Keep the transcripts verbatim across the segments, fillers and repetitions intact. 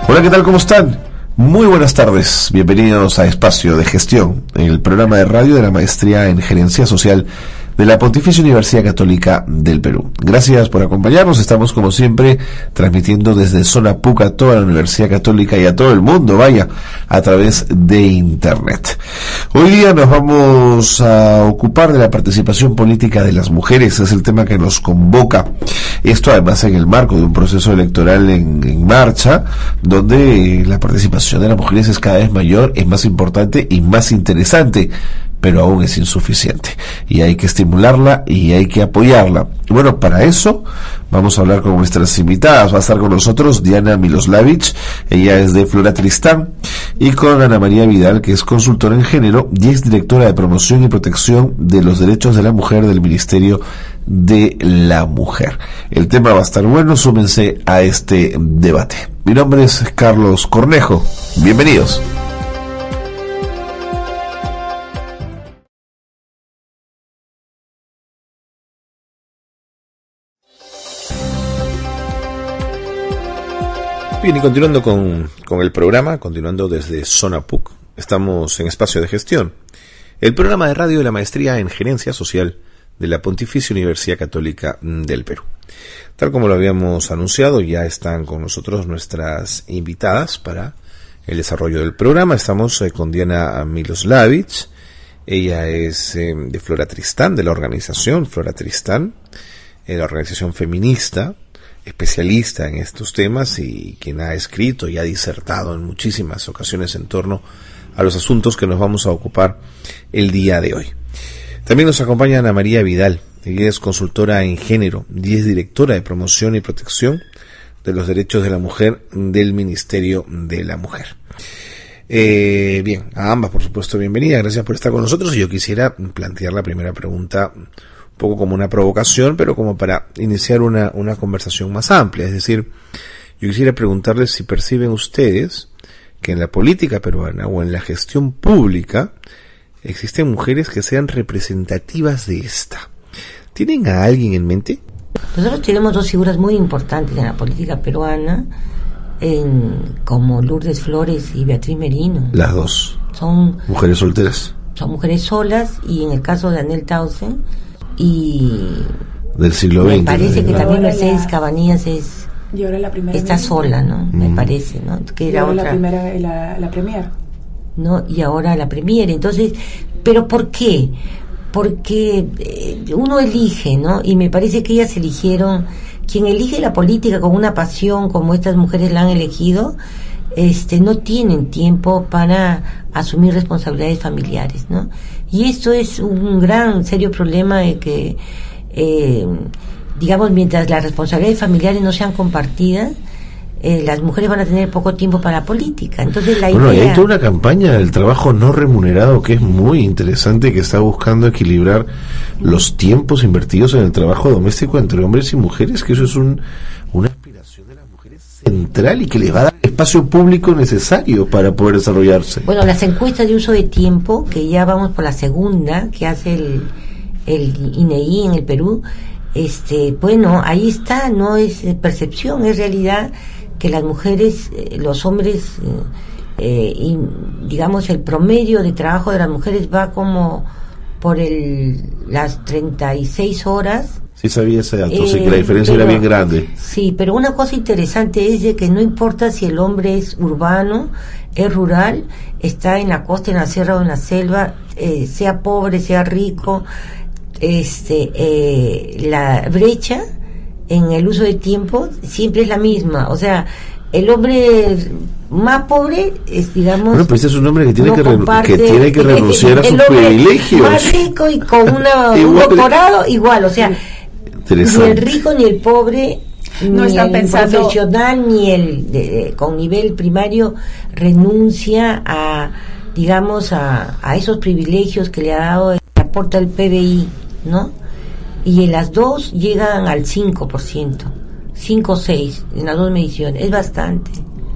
Hola, ¿qué tal? ¿Cómo están? Muy buenas tardes, bienvenidos a Espacio de Gestión, el programa de radio de la Maestría en Gerencia Social de la Pontificia Universidad Católica del Perú. Gracias por acompañarnos, estamos como siempre transmitiendo desde Zona Puc a toda la Universidad Católica y a todo el mundo, vaya, a través de Internet. Hoy día nos vamos a ocupar de la participación política de las mujeres, es el tema que nos convoca. Esto además en el marco de un proceso electoral en, en marcha, donde la participación de las mujeres es cada vez mayor, es más importante y más interesante, pero aún es insuficiente y hay que estimularla y hay que apoyarla. Bueno, para eso vamos a hablar con nuestras invitadas. Va a estar con nosotros Diana Miloslavich, ella es de Flora Tristán, y con Ana María Vidal, que es consultora en género y es directora de promoción y protección de los derechos de la mujer del Ministerio de la Mujer. El tema va a estar bueno, súmense a este debate. Mi nombre es Carlos Cornejo, bienvenidos. Bien, y continuando con, con el programa, continuando desde Zona Puc, estamos en Espacio de Gestión, el programa de radio de la Maestría en Gerencia Social de la Pontificia Universidad Católica del Perú. Tal como lo habíamos anunciado, ya están con nosotros nuestras invitadas para el desarrollo del programa. Estamos eh, con Diana Miloslavich, ella es eh, de Flora Tristán, de la organización Flora Tristán, eh, la organización feminista, especialista en estos temas y quien ha escrito y ha disertado en muchísimas ocasiones en torno a los asuntos que nos vamos a ocupar el día de hoy. También nos acompaña Ana María Vidal, ella es consultora en género y es directora de promoción y protección de los derechos de la mujer del Ministerio de la Mujer. Eh, bien, a ambas por supuesto bienvenida, gracias por estar con nosotros y yo quisiera plantear la primera pregunta un poco como una provocación, pero como para iniciar una, una conversación más amplia. Es decir, yo quisiera preguntarles si perciben ustedes que en la política peruana o en la gestión pública existen mujeres que sean representativas de esta. ¿Tienen a alguien en mente? Nosotros tenemos dos figuras muy importantes en la política peruana, en, como Lourdes Flores y Beatriz Merino. Las dos. Son mujeres solteras. Son mujeres solas, y en el caso de Anel Tausen, y del siglo veinte. Me parece ¿no? que también Mercedes la... Cabanillas es y ahora la primera está ministra. sola, ¿no? Mm. Me parece, ¿no? Que era y ahora otra. la primera la, la premier. No, y ahora la premier. Entonces, ¿pero por qué? Porque eh, uno elige, ¿no? Y me parece que ellas eligieron, quien elige la política con una pasión como estas mujeres la han elegido, este, no tienen tiempo para asumir responsabilidades familiares, ¿no? Y esto es un gran, serio problema de que, eh, digamos, mientras las responsabilidades familiares no sean compartidas, eh, las mujeres van a tener poco tiempo para la política. Entonces la bueno, idea... hay toda una campaña del trabajo no remunerado que es muy interesante, que está buscando equilibrar los tiempos invertidos en el trabajo doméstico entre hombres y mujeres, que eso es un, una aspiración de las mujeres central y que les va a dar el espacio público necesario para poder desarrollarse. Bueno, las encuestas de uso de tiempo, que ya vamos por la segunda, que hace el, el I N E I en el Perú, este, bueno, ahí está, no es percepción, es realidad que las mujeres, eh, los hombres, eh, eh, y, digamos, el promedio de trabajo de las mujeres va como por el las treinta y seis horas. Sí sabía ese dato, eh, sí que la diferencia pero, era bien grande. Sí, pero una cosa interesante es de que no importa si el hombre es urbano, es rural, está en la costa, en la sierra o en la selva, eh, sea pobre, sea rico, este, eh, la brecha en el uso de tiempo siempre es la misma. O sea, el hombre más pobre es, digamos, bueno, pues es un hombre que tiene, no que, re- comparte, que tiene que renunciar a sus privilegios. Más rico y con una, un doctorado igual, o sea, ni el rico ni el pobre, no ni están el pensando... profesional ni el de, de, con nivel primario renuncia a, digamos, a, a esos privilegios que le ha dado el aporte al P B I, ¿no? Y en las dos llegan al cinco por ciento, cinco o seis en las dos mediciones, es bastante.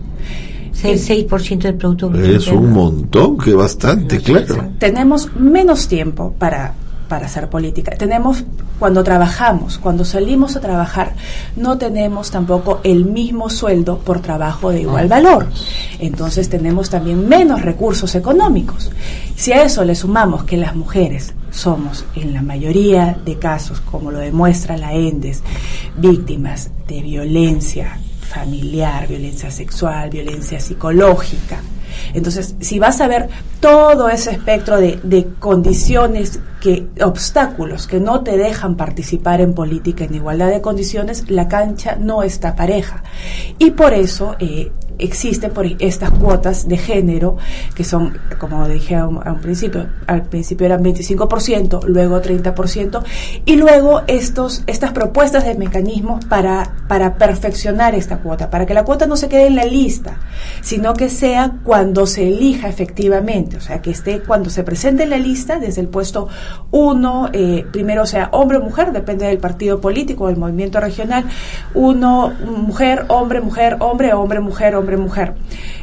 El seis por ciento del producto es un montón, que bastante, no, claro. Tenemos menos tiempo para para hacer política. Tenemos, cuando trabajamos, cuando salimos a trabajar, no tenemos tampoco el mismo sueldo por trabajo de igual valor. Entonces tenemos también menos recursos económicos. Si a eso le sumamos que las mujeres somos, en la mayoría de casos, como lo demuestra la ENDES, víctimas de violencia familiar, violencia sexual, violencia psicológica. Entonces, si vas a ver todo ese espectro de, de condiciones, que obstáculos que no te dejan participar en política en igualdad de condiciones, la cancha no está pareja. Y por eso eh, existen por estas cuotas de género, que son, como dije a un, a un principio, al principio eran veinticinco por ciento, luego treinta por ciento, y luego estos estas propuestas de mecanismos para, para perfeccionar esta cuota, para que la cuota no se quede en la lista, sino que sea cuando se elija efectivamente, o sea, que esté cuando se presente en la lista, desde el puesto uno, eh, primero sea hombre o mujer, depende del partido político o del movimiento regional, uno, mujer, hombre, mujer, hombre, hombre, mujer, hombre, mujer.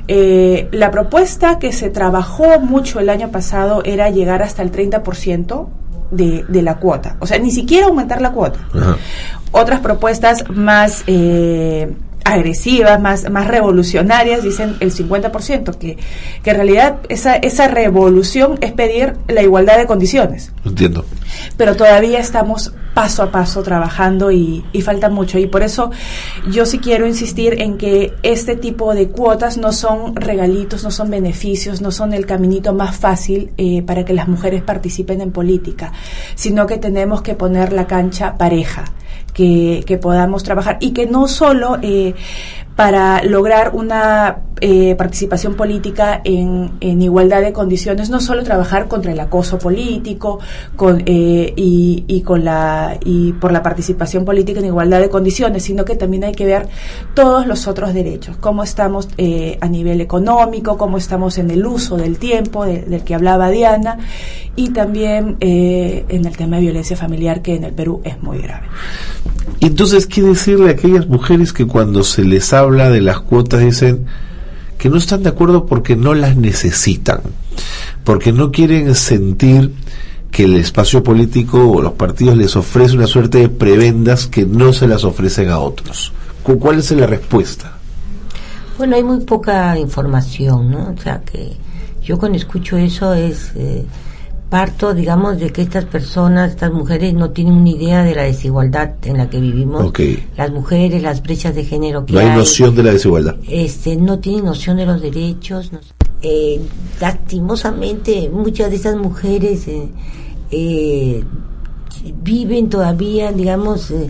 Eh, la propuesta que se trabajó mucho el año pasado era llegar hasta el treinta por ciento de, de la cuota, o sea, ni siquiera aumentar la cuota. Ajá. Otras propuestas más eh, agresivas, más, más revolucionarias, dicen el cincuenta por ciento, que, que en realidad esa, esa revolución es pedir la igualdad de condiciones. Entiendo. Pero todavía estamos paso a paso trabajando y, y falta mucho, y por eso yo sí quiero insistir en que este tipo de cuotas no son regalitos, no son beneficios, no son el caminito más fácil eh, para que las mujeres participen en política, sino que tenemos que poner la cancha pareja, que, que podamos trabajar, y que no solo eh, para lograr una eh, participación política en, en igualdad de condiciones, no solo trabajar contra el acoso político con, eh, y, y con la y por la participación política en igualdad de condiciones, sino que también hay que ver todos los otros derechos, cómo estamos eh, a nivel económico, cómo estamos en el uso del tiempo de, del que hablaba Diana, y también eh, en el tema de violencia familiar, que en el Perú es muy grave. Entonces, ¿qué decirle a aquellas mujeres que cuando se les habla de las cuotas dicen que no están de acuerdo porque no las necesitan, porque no quieren sentir que el espacio político o los partidos les ofrece una suerte de prebendas que no se las ofrecen a otros? ¿Cuál es la respuesta? Bueno, hay muy poca información, ¿no? O sea, que yo cuando escucho eso es... Eh, parto, digamos, de que estas personas, estas mujeres no tienen una idea de la desigualdad en la que vivimos. Okay. Las mujeres, las brechas de género que no hay. No hay hay, noción de la desigualdad. Este, no tienen noción de los derechos. No, eh, lastimosamente, muchas de esas mujeres eh, eh, viven todavía, digamos, eh,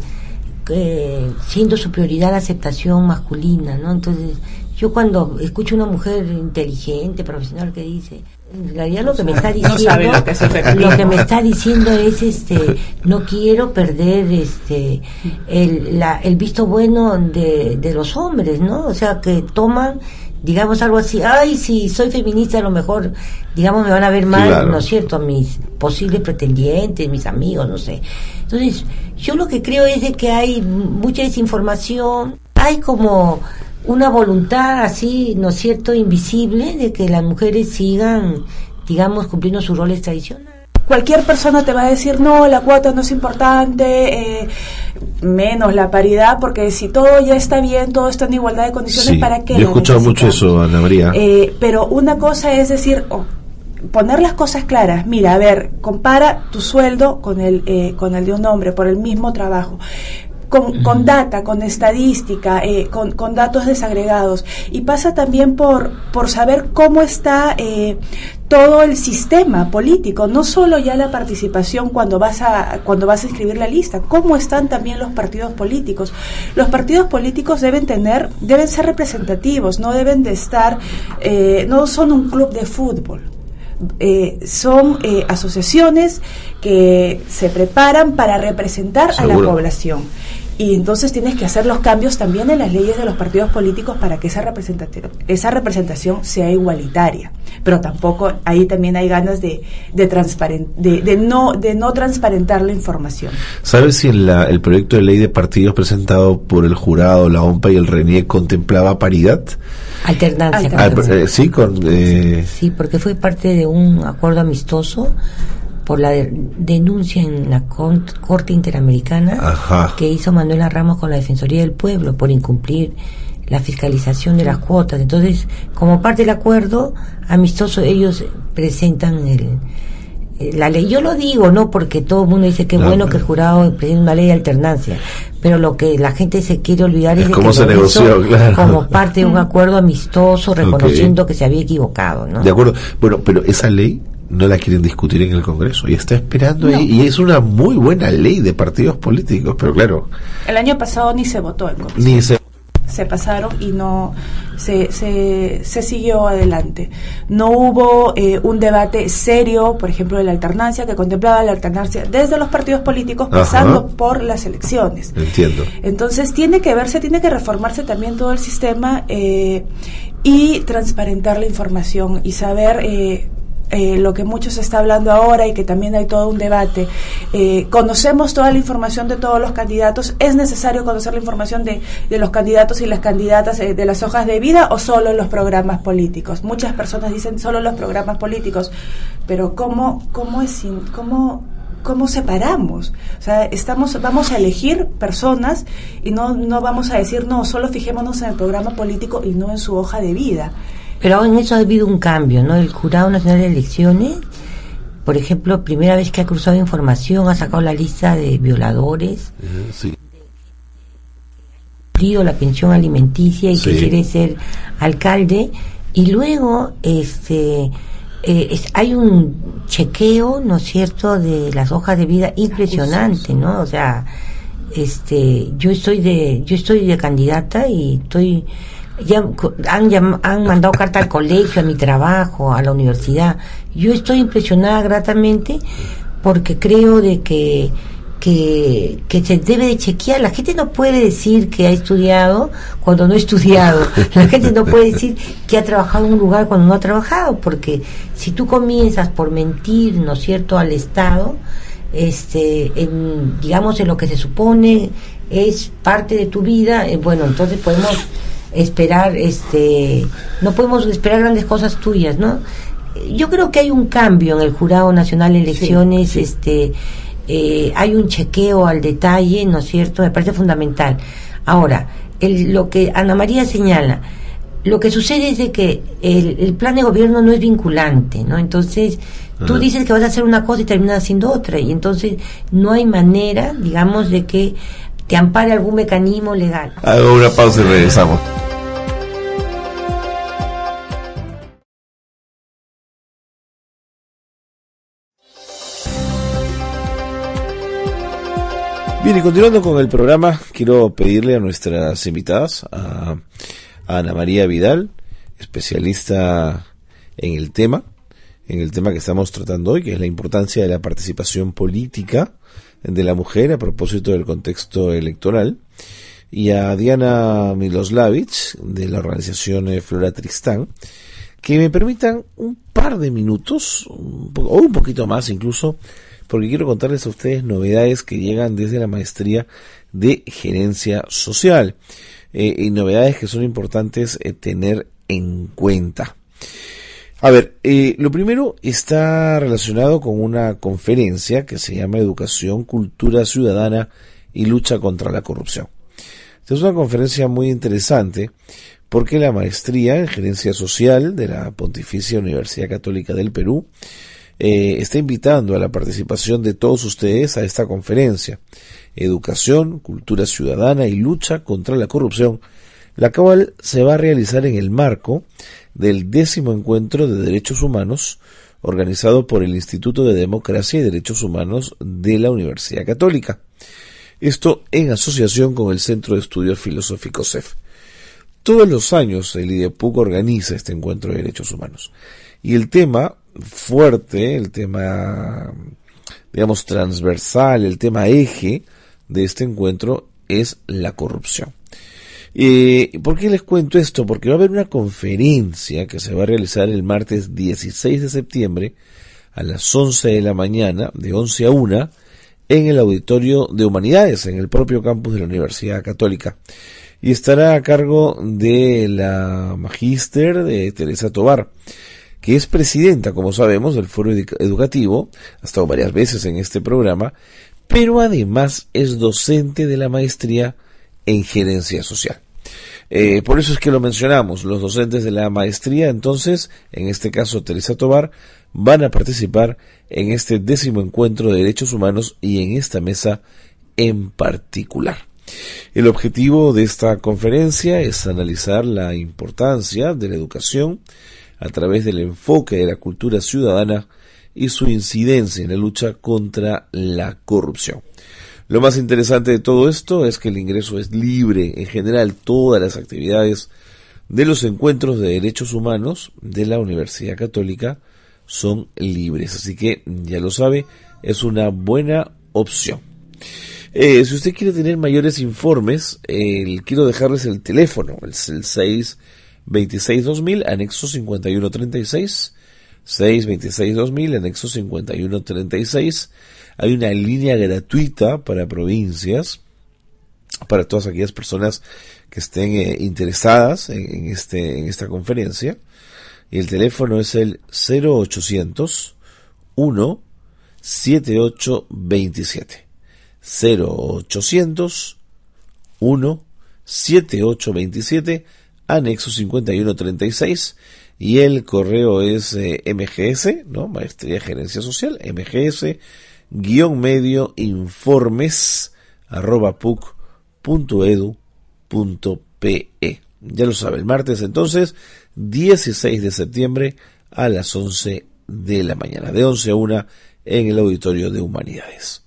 eh, siendo su prioridad la aceptación masculina, ¿no? Entonces, yo cuando escucho a una mujer inteligente, profesional, que dice, en realidad lo que me está diciendo, no lo, que lo que me está diciendo es, este, no quiero perder, este, el, la, el visto bueno de, de los hombres, ¿no? O sea, que toman, digamos, algo así, ay, si soy feminista, a lo mejor, digamos, me van a ver mal, claro, ¿no es cierto?, mis posibles pretendientes, mis amigos, no sé. Entonces, yo lo que creo es de que hay mucha desinformación, hay como una voluntad así, ¿no es cierto?, invisible, de que las mujeres sigan, digamos, cumpliendo sus roles tradicionales. Cualquier persona te va a decir, no, la cuota no es importante, eh, menos la paridad, porque si todo ya está bien, todo está en igualdad de condiciones, sí, ¿para qué? Yo he escuchado mucho eso, Ana María. Eh, pero una cosa es decir, oh, poner las cosas claras. Mira, a ver, compara tu sueldo con el, eh, con el de un hombre por el mismo trabajo. Con, con data, con estadística, eh, con, con datos desagregados, y pasa también por, por saber cómo está eh, todo el sistema político, no solo ya la participación cuando vas a cuando vas a inscribir la lista, cómo están también los partidos políticos. Los partidos políticos deben tener, deben ser representativos, no deben de estar, eh, no son un club de fútbol. Eh, son eh, asociaciones que se preparan para representar ¿Seguro? a la población, y entonces tienes que hacer los cambios también en las leyes de los partidos políticos para que esa representación, esa representación sea igualitaria, pero tampoco ahí también hay ganas de de, transparent, de, de no de no transparentar la información. ¿Sabes si en la, el proyecto de ley de partidos presentado por el jurado, la OMPA y el RENIEC contemplaba paridad? Alternancia. Ah, eh, sí, con, eh... sí, porque fue parte de un acuerdo amistoso por la de, denuncia en la con, Corte Interamericana Ajá. que hizo Manuela Ramos con la Defensoría del Pueblo por incumplir la fiscalización de las cuotas. Entonces, como parte del acuerdo amistoso, ellos presentan el, la ley. Yo lo digo, no porque todo el mundo dice que es no, bueno no. que el jurado presente una ley de alternancia, pero lo que la gente se quiere olvidar es, es de cómo que se lo negoció, hizo claro. como parte de un acuerdo amistoso, reconociendo Okay. que se había equivocado, ¿no? De acuerdo. Bueno, pero esa ley no la quieren discutir en el Congreso y está esperando No. ahí, y es una muy buena ley de partidos políticos, pero claro, El año pasado ni se votó en comisión. ni se Se pasaron y no se, se, se siguió adelante. No hubo eh, un debate serio, por ejemplo, de la alternancia, que contemplaba la alternancia desde los partidos políticos, pasando Ajá. por las elecciones. entiendo. Entonces tiene que verse, tiene que reformarse también todo el sistema eh, y transparentar la información y saber eh, eh, lo que mucho se está hablando ahora y que también hay todo un debate. Eh, conocemos toda la información de todos los candidatos. ¿Es necesario conocer la información de, de los candidatos y las candidatas eh, de las hojas de vida o solo los programas políticos? Muchas personas dicen solo los programas políticos, pero ¿cómo, cómo es sin, cómo ¿Cómo separamos? O sea, estamos, vamos a elegir personas y no, no vamos a decir, no, solo fijémonos en el programa político y no en su hoja de vida. Pero en eso ha habido un cambio, ¿no? El Jurado Nacional de Elecciones, por ejemplo, primera vez que ha cruzado información, ha sacado la lista de violadores, Uh, sí. cumplido la pensión alimenticia y Sí. que quiere ser alcalde, y luego este eh, es, hay un chequeo, ¿no es cierto?, de las hojas de vida impresionante, ¿no? O sea, este yo estoy de yo estoy de candidata y estoy ya han llam, han mandado carta al colegio, a mi trabajo, a la universidad. Yo estoy impresionada gratamente porque creo de que que que se debe de chequear. La gente no puede decir que ha estudiado cuando no ha estudiado. La gente no puede decir que ha trabajado en un lugar cuando no ha trabajado, porque si tú comienzas por mentir, ¿no es cierto?, al Estado, este en, digamos, en lo que se supone es parte de tu vida, eh, bueno, entonces podemos esperar, este no podemos esperar grandes cosas tuyas, ¿no? Yo creo que hay un cambio en el Jurado Nacional de Elecciones, sí, sí. este eh, hay un chequeo al detalle, ¿no es cierto? Me parece fundamental. Ahora, el, lo que Ana María señala, lo que sucede es de que el, el plan de gobierno no es vinculante, ¿no? Entonces, tú uh-huh. dices que vas a hacer una cosa y terminas haciendo otra, y entonces no hay manera, digamos, de que te ampare algún mecanismo legal. Hago una pausa y regresamos. Bien, y continuando con el programa, quiero pedirle a nuestras invitadas, a, a Ana María Vidal, especialista en el tema, en el tema que estamos tratando hoy, que es la importancia de la participación política de la mujer a propósito del contexto electoral, y a Diana Miloslavich, de la organización Flora Tristán, que me permitan un par de minutos, un po- o un poquito más incluso, porque quiero contarles a ustedes novedades que llegan desde la maestría de gerencia social, eh, y novedades que son importantes eh, tener en cuenta. A ver, eh, lo primero está relacionado con una conferencia que se llama Educación, Cultura Ciudadana y Lucha contra la Corrupción. Esta es una conferencia muy interesante porque la maestría en gerencia social de la Pontificia Universidad Católica del Perú Eh, está invitando a la participación de todos ustedes a esta conferencia, Educación, Cultura Ciudadana y Lucha contra la Corrupción, la cual se va a realizar en el marco del décimo encuentro de derechos humanos organizado por el Instituto de Democracia y Derechos Humanos de la Universidad Católica. Esto en asociación con el Centro de Estudios Filosóficos C E F. Todos los años el IDEPUC organiza este encuentro de derechos humanos. Y el tema fuerte, el tema, digamos, transversal, el tema eje de este encuentro es la corrupción. Eh, ¿Por qué les cuento esto? Porque va a haber una conferencia que se va a realizar el martes dieciséis de septiembre a las once de la mañana, de once a una, en el Auditorio de Humanidades, en el propio campus de la Universidad Católica. Y estará a cargo de la magíster de Teresa Tobar. que es presidenta, como sabemos, del Foro Educativo, ha estado varias veces en este programa, pero además es docente de la maestría en gerencia social. Eh, por eso es que lo mencionamos, los docentes de la maestría, entonces, en este caso Teresa Tovar, van a participar en este décimo encuentro de derechos humanos y en esta mesa en particular. El objetivo de esta conferencia es analizar la importancia de la educación a través del enfoque de la cultura ciudadana y su incidencia en la lucha contra la corrupción. Lo más interesante de todo esto es que el ingreso es libre. En general, todas las actividades de los encuentros de derechos humanos de la Universidad Católica son libres. Así que, ya lo sabe, es una buena opción. Eh, si usted quiere tener mayores informes, eh, quiero dejarles el teléfono, el, el seis veintiséis dos mil, anexo cincuenta y uno treinta y seis, seis veintiséis dos mil, anexo cincuenta y uno treinta y seis. Hay una línea gratuita para provincias, para todas aquellas personas que estén eh, interesadas en, en, este, en esta conferencia. Y el teléfono es el cero ochocientos uno setenta y ocho veintisiete. cero ochocientos uno setenta y ocho veintisiete, anexo cincuenta y uno treinta y seis. Y el correo es eh, M G S, ¿no? Maestría de Gerencia Social, M G S, guión medio, informes, arroba puc punto edu punto pe. Ya lo sabe, el martes entonces, dieciséis de septiembre a las once de la mañana, de once a una en el Auditorio de Humanidades.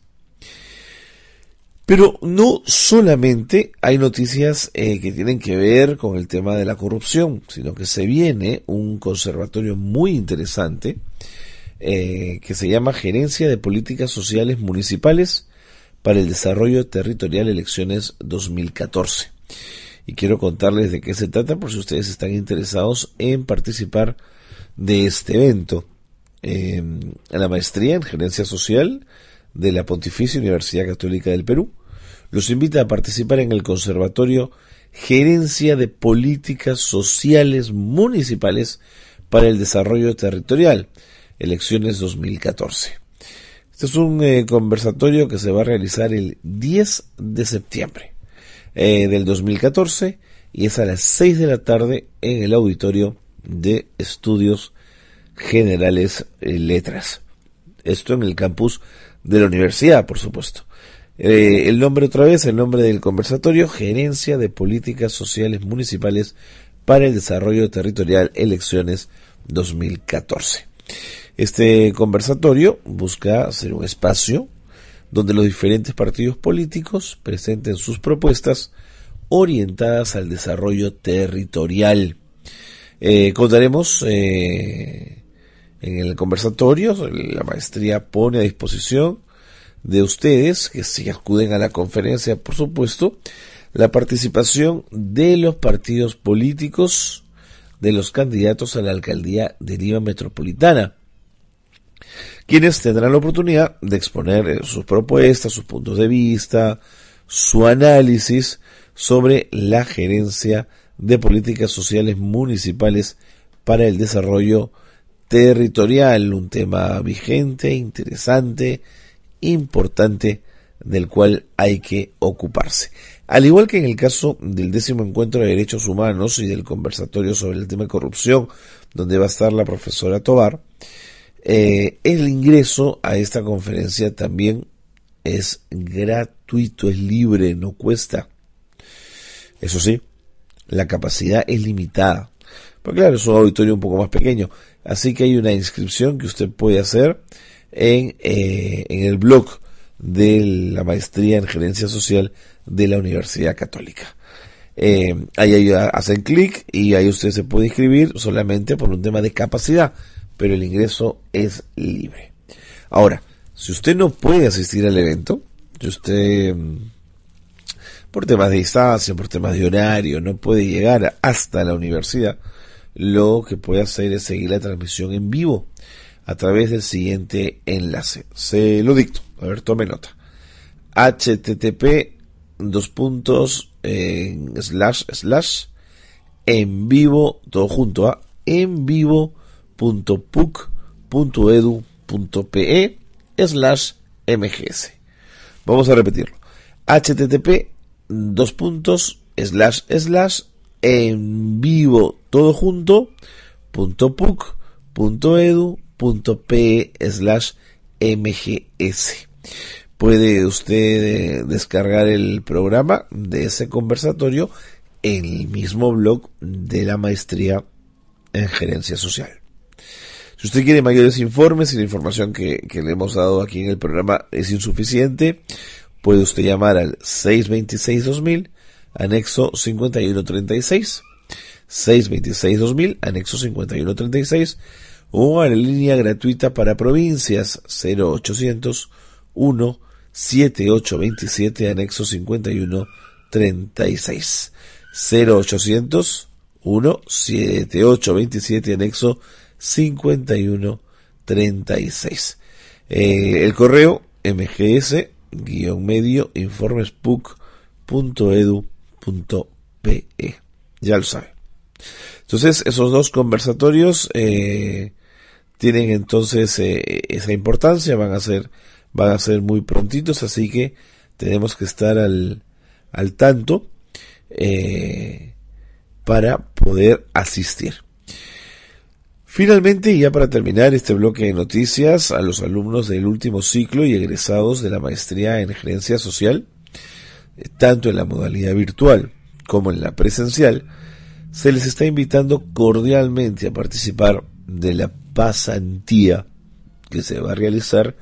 Pero no solamente hay noticias eh, que tienen que ver con el tema de la corrupción, sino que se viene un conservatorio muy interesante eh, que se llama Gerencia de Políticas Sociales Municipales para el Desarrollo Territorial Elecciones dos mil catorce. Y quiero contarles de qué se trata por si ustedes están interesados en participar de este evento. Eh, la maestría en Gerencia Social de la Pontificia Universidad Católica del Perú los invita a participar en el Conservatorio Gerencia de Políticas Sociales Municipales para el Desarrollo Territorial, Elecciones dos mil catorce. Este es un eh, conversatorio que se va a realizar el diez de septiembre eh, del dos mil catorce y es a las seis de la tarde en el Auditorio de Estudios Generales eh, Letras. Esto en el campus de la universidad, por supuesto. Eh, el nombre otra vez, el nombre del conversatorio, Gerencia de Políticas Sociales Municipales para el Desarrollo Territorial, Elecciones dos mil catorce. Este conversatorio busca ser un espacio donde los diferentes partidos políticos presenten sus propuestas orientadas al desarrollo territorial. Eh, contaremos eh, en el conversatorio, la maestría pone a disposición de ustedes, que si acuden a la conferencia, por supuesto, la participación de los partidos políticos de los candidatos a la alcaldía de Lima Metropolitana, quienes tendrán la oportunidad de exponer sus propuestas, sus puntos de vista, su análisis sobre la gerencia de políticas sociales municipales para el desarrollo territorial, un tema vigente, interesante, importante, del cual hay que ocuparse. Al igual que en el caso del décimo encuentro de derechos humanos y del conversatorio sobre el tema de corrupción, donde va a estar la profesora Tovar, eh, el ingreso a esta conferencia también es gratuito, es libre, no cuesta. Eso sí, la capacidad es limitada, pero claro, es un auditorio un poco más pequeño, así que hay una inscripción que usted puede hacer en, eh, en el blog de la maestría en gerencia social de la Universidad Católica. Eh, ahí, ahí hacen clic y ahí usted se puede inscribir solamente por un tema de capacidad, pero el ingreso es libre. Ahora, si usted no puede asistir al evento, si usted por temas de distancia, por temas de horario, no puede llegar hasta la universidad, lo que puede hacer es seguir la transmisión en vivo a través del siguiente enlace. Se lo dicto, a ver, tome nota. http dos puntos eh, slash slash en vivo, todo junto a en vivo punto puc punto edu punto pe slash mgs. Vamos a repetirlo. http dos puntos slash slash en vivo todo junto punto puc punto edu punto pe slash mgs. Puede usted eh, descargar el programa de ese conversatorio en el mismo blog de la maestría en gerencia social. Si usted quiere mayores informes y la información que, que le hemos dado aquí en el programa es insuficiente, puede usted llamar al seis dos seis dos mil, anexo cincuenta y uno treinta y seis, seis dos seis dos mil, anexo cincuenta y uno treinta y seis, o a la línea gratuita para provincias cero ochocientos uno setenta y ocho veintisiete, anexo cincuenta y uno treinta y seis, cero ochocientos uno setenta y ocho veintisiete, anexo cincuenta y uno treinta y seis. Eh, el correo mgs guión medio informes puc punto edu punto pe. Ya lo sabe. Entonces, esos dos conversatorios eh, tienen entonces eh, esa importancia, van a ser van a ser muy prontitos, así que tenemos que estar al, al tanto eh, para poder asistir. Finalmente, y ya para terminar este bloque de noticias, a los alumnos del último ciclo y egresados de la maestría en gerencia social, tanto en la modalidad virtual como en la presencial, se les está invitando cordialmente a participar de la pasantía que se va a realizar,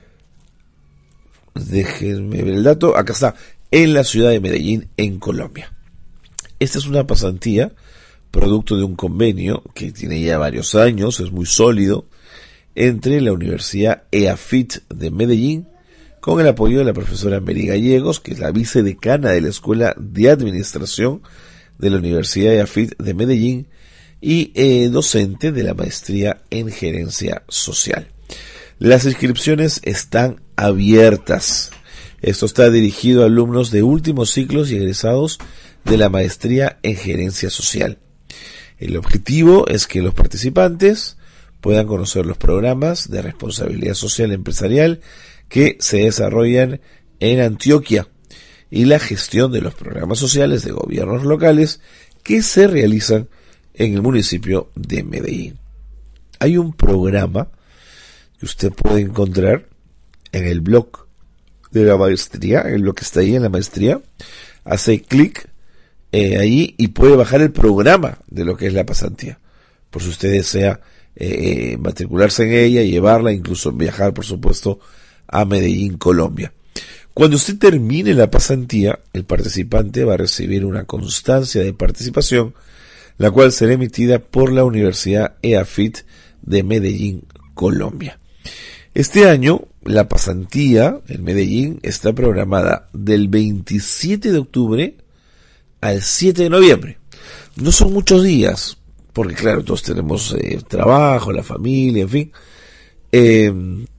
déjenme ver el dato, acá está, en la ciudad de Medellín, en Colombia. Esta es una pasantía producto de un convenio que tiene ya varios años, es muy sólido, entre la Universidad EAFIT de Medellín, con el apoyo de la profesora Mary Gallegos, que es la vicedecana de la Escuela de Administración de la Universidad EAFIT de Medellín, y eh, docente de la maestría en gerencia social. Las inscripciones están abiertas. Esto está dirigido a alumnos de últimos ciclos y egresados de la maestría en gerencia social. El objetivo es que los participantes puedan conocer los programas de responsabilidad social empresarial que se desarrollan en Antioquia y la gestión de los programas sociales de gobiernos locales que se realizan en el municipio de Medellín. Hay un programa que usted puede encontrar en el blog de la maestría, en lo que está ahí en la maestría. Hace clic eh, ahí y puede bajar el programa de lo que es la pasantía, por si usted desea eh, matricularse en ella, llevarla, incluso viajar, por supuesto, a Medellín, Colombia. Cuando usted termine la pasantía, el participante va a recibir una constancia de participación, la cual será emitida por la Universidad EAFIT de Medellín, Colombia. Este año, la pasantía en Medellín está programada del veintisiete de octubre al siete de noviembre. No son muchos días, porque claro, todos tenemos eh, trabajo, la familia, en fin. Eh,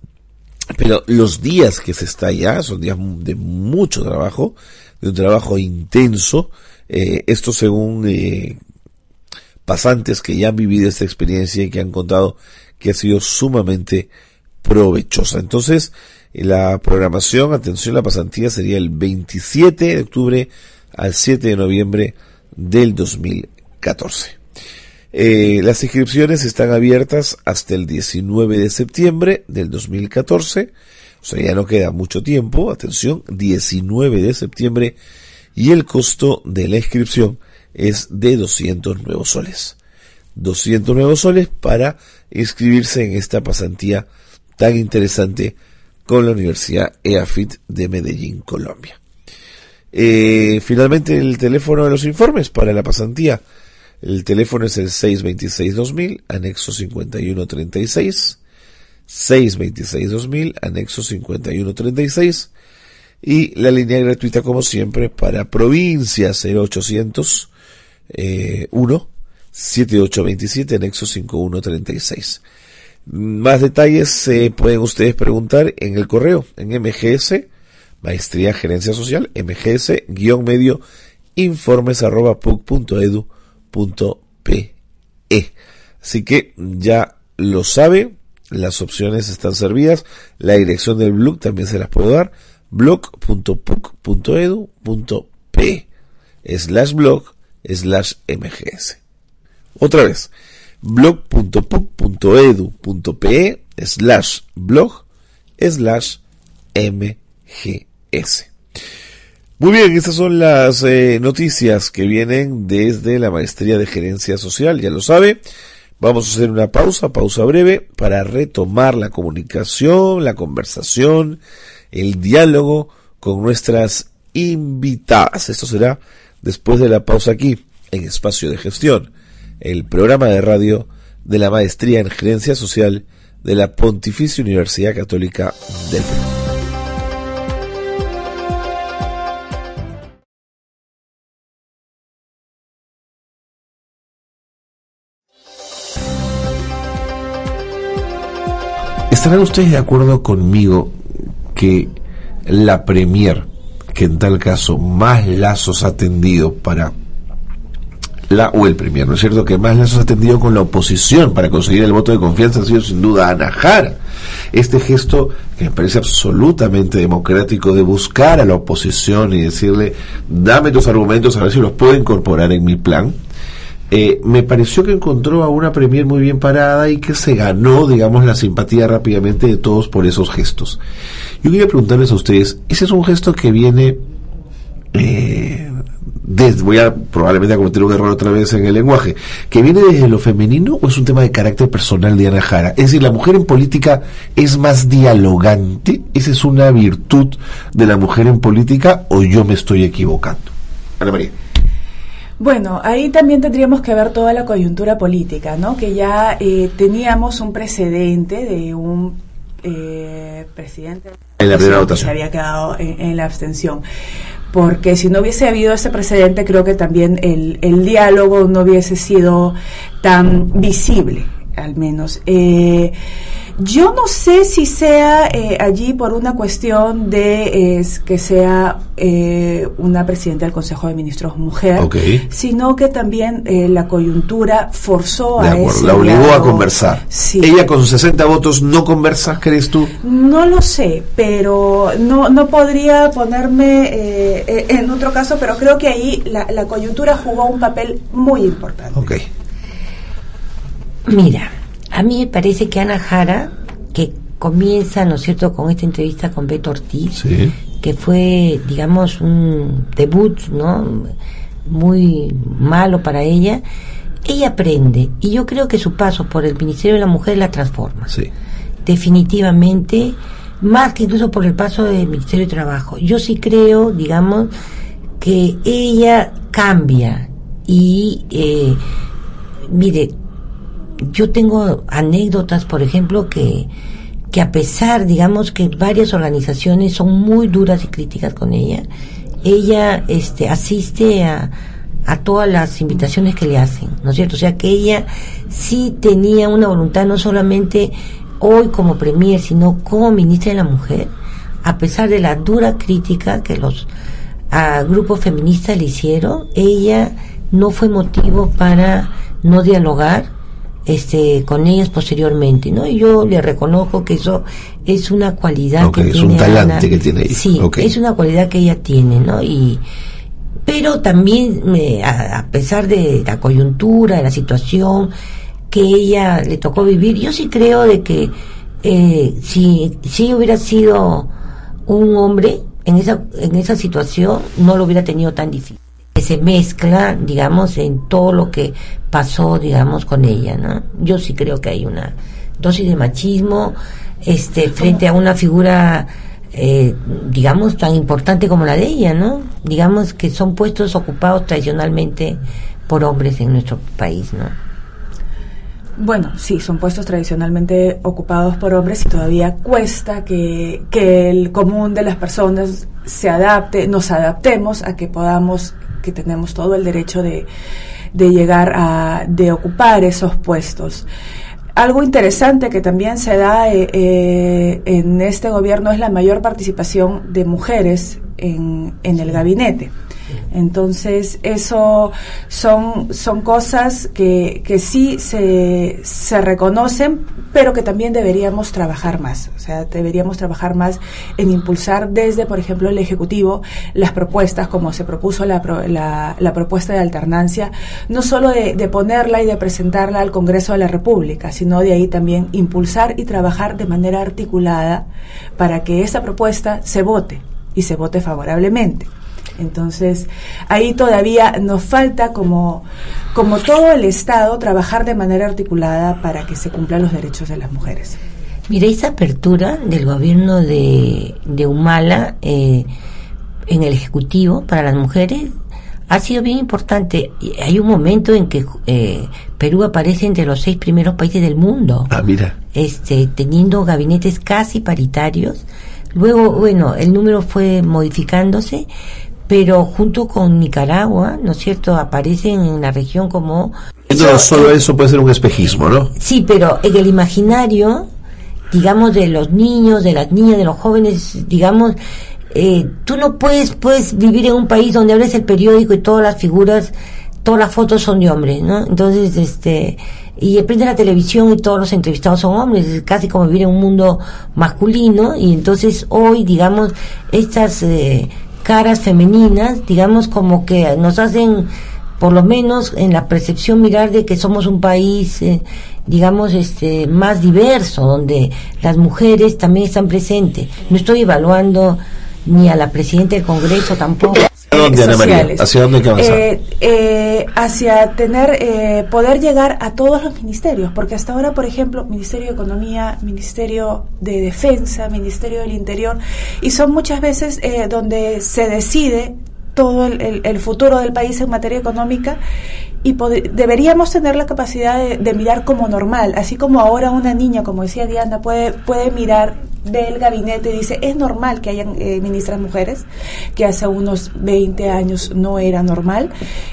pero los días que se está allá son días de mucho trabajo, de un trabajo intenso. Eh, esto según eh, pasantes que ya han vivido esta experiencia y que han contado que ha sido sumamente provechosa. Entonces, la programación, atención, la pasantía sería el veintisiete de octubre al siete de noviembre del dos mil catorce. Eh, las inscripciones están abiertas hasta el diecinueve de septiembre del dos mil catorce, o sea, ya no queda mucho tiempo, atención, diecinueve de septiembre, y el costo de la inscripción es de doscientos nuevos soles. doscientos nuevos soles para inscribirse en esta pasantía tan interesante con la Universidad EAFIT de Medellín, Colombia. Eh, finalmente, el teléfono de los informes para la pasantía. El teléfono es el seis dos seis dos mil, anexo cincuenta y uno treinta y seis, seis dos seis dos mil, anexo cincuenta y uno treinta y seis, y la línea gratuita, como siempre, para provincia cero ochocientos uno setenta y ocho veintisiete, anexo cincuenta y uno treinta y seis. Más detalles se eh, pueden ustedes preguntar en el correo, en M G S, Maestría Gerencia Social, mgs guión medio informes arroba puc punto edu punto pe. Así que ya lo sabe, las opciones están servidas. La dirección del blog también se las puedo dar: blog punto puc punto edu punto pe slash blog slash mgs. Otra vez, blog punto puc punto edu punto pe slash blog slash mgs. Muy bien, estas son las eh, noticias que vienen desde la Maestría de Gerencia Social, ya lo sabe. Vamos a hacer una pausa, pausa breve, para retomar la comunicación, la conversación, el diálogo con nuestras invitadas. Esto será después de la pausa aquí, en Espacio de Gestión, el programa de radio de la Maestría en Gerencia Social de la Pontificia Universidad Católica del Perú. ¿Estarán ustedes de acuerdo conmigo que la Premier, que en tal caso más lazos ha tendido para la, o el Premier, ¿no es cierto?, que más lazos ha tendido con la oposición para conseguir el voto de confianza, ha sido sin duda Ana Jara? Este gesto, que me parece absolutamente democrático, de buscar a la oposición y decirle: dame tus argumentos, a ver si los puedo incorporar en mi plan. Eh, me pareció que encontró a una Premier muy bien parada y que se ganó, digamos, la simpatía rápidamente de todos por esos gestos. Yo quería preguntarles a ustedes, ¿ese es un gesto que viene eh, desde, voy a probablemente a cometer un error otra vez en el lenguaje, que viene desde lo femenino, o es un tema de carácter personal de Ana Jara? Es decir, ¿la mujer en política es más dialogante? ¿Esa es una virtud de la mujer en política, o yo me estoy equivocando? Ana María. Bueno, ahí también tendríamos que ver toda la coyuntura política, ¿no? Que ya eh, teníamos un precedente de un eh, presidente en la primera votación que se había quedado en, en la abstención. Porque si no hubiese habido ese precedente, creo que también el, el diálogo no hubiese sido tan visible, al menos. Eh, yo no sé si sea eh, allí por una cuestión de eh, que sea eh, una presidenta del Consejo de Ministros mujer, okay, sino que también eh, la coyuntura forzó de a acuerdo, ese la obligó diálogo. a conversar. Sí. ¿Ella con sesenta votos no conversa, crees tú? No lo sé, pero no no podría ponerme eh, en otro caso, pero creo que ahí la, la coyuntura jugó un papel muy importante. Okay. Mira, a mí me parece que Ana Jara, que comienza, ¿no es cierto?, con esta entrevista con Beto Ortiz, sí, que fue, digamos, un debut, ¿no?, muy malo para ella. Ella aprende, y yo creo que su paso por el Ministerio de la Mujer la transforma. Sí. Definitivamente, más que incluso por el paso del Ministerio de Trabajo. Yo sí creo, digamos, que ella cambia y, eh, mire, yo tengo anécdotas, por ejemplo, que que a pesar, digamos, que varias organizaciones son muy duras y críticas con ella, ella este asiste a, a todas las invitaciones que le hacen, ¿no es cierto? O sea, que ella sí tenía una voluntad, no solamente hoy como premier, sino como ministra de la Mujer, a pesar de la dura crítica que los a, grupos feministas le hicieron. Ella no fue motivo para no dialogar este con ellas posteriormente, ¿no? Y yo le reconozco que eso es una cualidad okay, que es tiene un talante Ana. que tiene ella. Sí, okay, es una cualidad que ella tiene, ¿no? Y pero también me, a, a pesar de la coyuntura, de la situación que ella le tocó vivir, yo sí creo de que eh, si si hubiera sido un hombre en esa en esa situación, no lo hubiera tenido tan difícil. Que se mezcla, digamos, en todo lo que pasó, digamos, con ella, ¿no? Yo sí creo que hay una dosis de machismo este frente a una figura eh, digamos, tan importante como la de ella, ¿no? Digamos que son puestos ocupados tradicionalmente por hombres en nuestro país, ¿no? Bueno, sí, son puestos tradicionalmente ocupados por hombres y todavía cuesta que, que el común de las personas se adapte, nos adaptemos a que podamos, que tenemos todo el derecho de, de llegar a, de ocupar esos puestos. Algo interesante que también se da eh, eh, en este gobierno es la mayor participación de mujeres en, en el gabinete. Entonces, eso son, son cosas que, que sí se, se reconocen, pero que también deberíamos trabajar más. O sea, deberíamos trabajar más en impulsar desde, por ejemplo, el Ejecutivo, las propuestas, como se propuso la, la, la propuesta de alternancia, no solo de, de ponerla y de presentarla al Congreso de la República, sino de ahí también impulsar y trabajar de manera articulada para que esta propuesta se vote y se vote favorablemente. Entonces, ahí todavía nos falta, como, como todo el Estado, trabajar de manera articulada para que se cumplan los derechos de las mujeres. Mira, esa apertura del gobierno de, de Humala eh, en el Ejecutivo para las mujeres ha sido bien importante. Hay un momento en que eh, Perú aparece entre los seis primeros países del mundo. Ah, mira. Este, teniendo gabinetes casi paritarios. Luego, bueno, el número fue modificándose, pero junto con Nicaragua, ¿no es cierto?, aparecen en la región como... No, solo eso puede ser un espejismo, ¿no? Sí, pero en el imaginario, digamos, de los niños, de las niñas, de los jóvenes, digamos, eh, tú no puedes, puedes vivir en un país donde abres el periódico y todas las figuras, todas las fotos son de hombres, ¿no? Entonces, este... y prende la televisión y todos los entrevistados son hombres, es casi como vivir en un mundo masculino, y entonces hoy, digamos, estas... Eh, caras femeninas, digamos, como que nos hacen, por lo menos en la percepción, mirar de que somos un país, eh, digamos, este, más diverso, donde las mujeres también están presentes. No estoy evaluando ni a la presidenta del Congreso tampoco. ¿Hacia dónde, Ana María? ¿Hacia dónde hay que avanzar? Eh, eh, hacia tener, eh, poder llegar a todos los ministerios, porque hasta ahora, por ejemplo, Ministerio de Economía, Ministerio de Defensa, Ministerio del Interior, y son muchas veces eh, donde se decide todo el, el, el futuro del país en materia económica, y pod- deberíamos tener la capacidad de, de mirar como normal, así como ahora una niña, como decía Diana, puede, puede mirar, ve el gabinete y dice, es normal que hayan eh, ministras mujeres, que hace unos veinte años no era normal.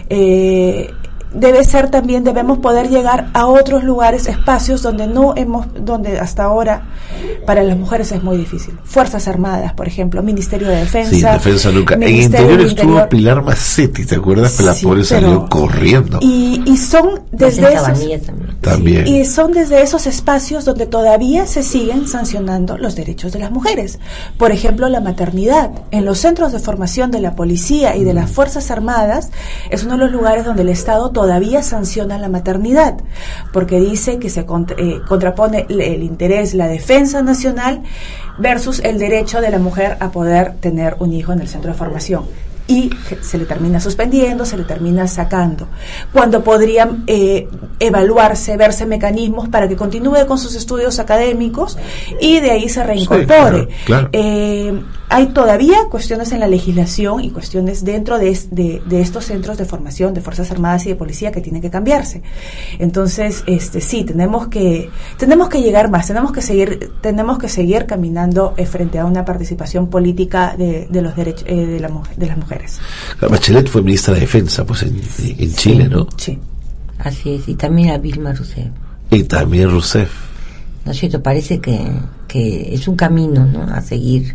Eh, debe ser también, debemos poder llegar a otros lugares, espacios donde no hemos, donde hasta ahora para las mujeres es muy difícil. Fuerzas Armadas, por ejemplo, Ministerio de Defensa. Sí, Defensa nunca. En Interior estuvo Pilar Macetti, ¿te acuerdas? Sí, la pobre salió corriendo. Y, y son desde esos, también. también. Sí, y son desde esos espacios donde todavía se siguen sancionando los derechos de las mujeres. Por ejemplo, la maternidad. En los centros de formación de la policía y de las Fuerzas Armadas es uno de los lugares donde el Estado todavía sanciona la maternidad, porque dice que se contra, eh, contrapone el, el interés, la defensa nacional versus el derecho de la mujer a poder tener un hijo en el centro de formación. Y se le termina suspendiendo, se le termina sacando, cuando podrían eh, evaluarse, verse mecanismos para que continúe con sus estudios académicos y de ahí se reincorpore. Sí, claro, claro. Eh, hay todavía cuestiones en la legislación y cuestiones dentro de, de, de estos centros de formación de Fuerzas Armadas y de Policía que tienen que cambiarse. Entonces, este sí, tenemos que tenemos que llegar más, tenemos que seguir tenemos que seguir caminando eh, frente a una participación política de, de los derechos eh, de, la, de las mujeres. La Bachelet fue ministra de Defensa, pues en, en Chile, ¿no? Sí. Así es, y también a Vilma Rousseff. Y también Rousseff. ¿No es cierto? Parece que, que es un camino, ¿no?, a seguir.